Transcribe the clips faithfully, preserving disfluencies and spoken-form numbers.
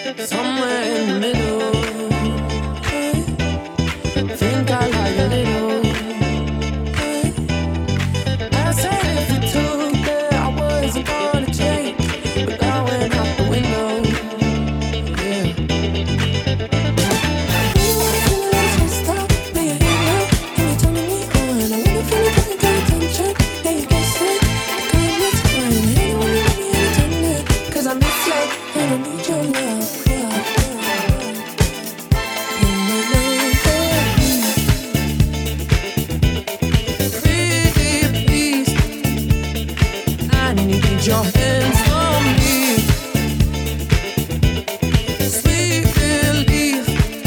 somewhere in the middle. Think I like a little. I said if you took that I wasn't gonna change, but I went out the window. Yeah. You wanna feel a little stressed out, but you're here now, and you're turning me on. I wanna feel it, doesn't get attention. Yeah, you guess it, girl, that's fine. I hate it when you let me unattended, 'cause I miss you and I need your love. Your hands on me, sweet relief,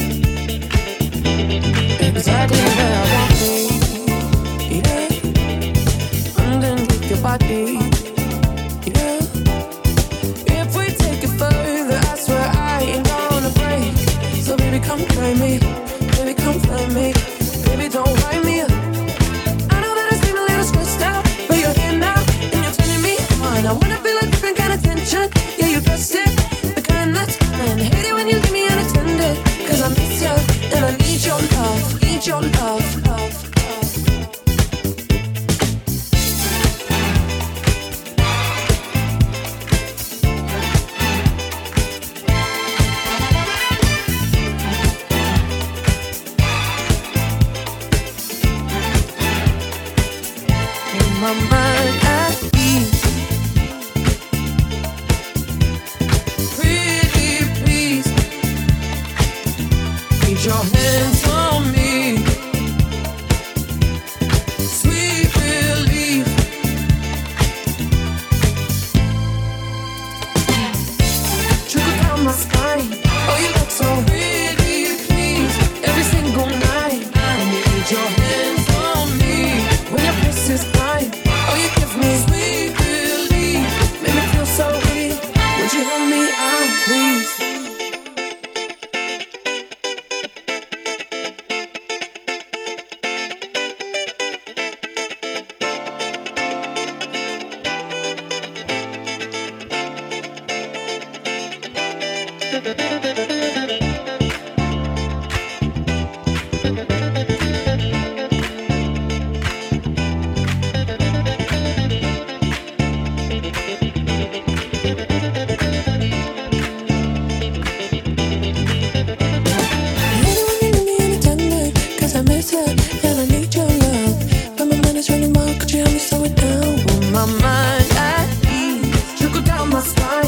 exactly where I want me, yeah, underneath your body, yeah, if we take it further, I swear I ain't gonna break, so baby come find me, baby come find me, baby don't wind me up. I know that I seem a little stressed out, but you're here now, and you're turning me on. I wanna feel a different kind of tension. Yeah, you pressed it, the kind that's fine. Hate it when you leave me unattended, 'cause I miss you, and I need your love, need your love, love, love. In my mind at ease, your hands on me, sweet relief, trickle down my spine. Oh, you look so pretty, please, every single night. I need your hands on me when your kiss is mine. Oh, you give me sweet relief, make me feel so weak. Would you help me out, please? My mind at ease, trickle down my spine.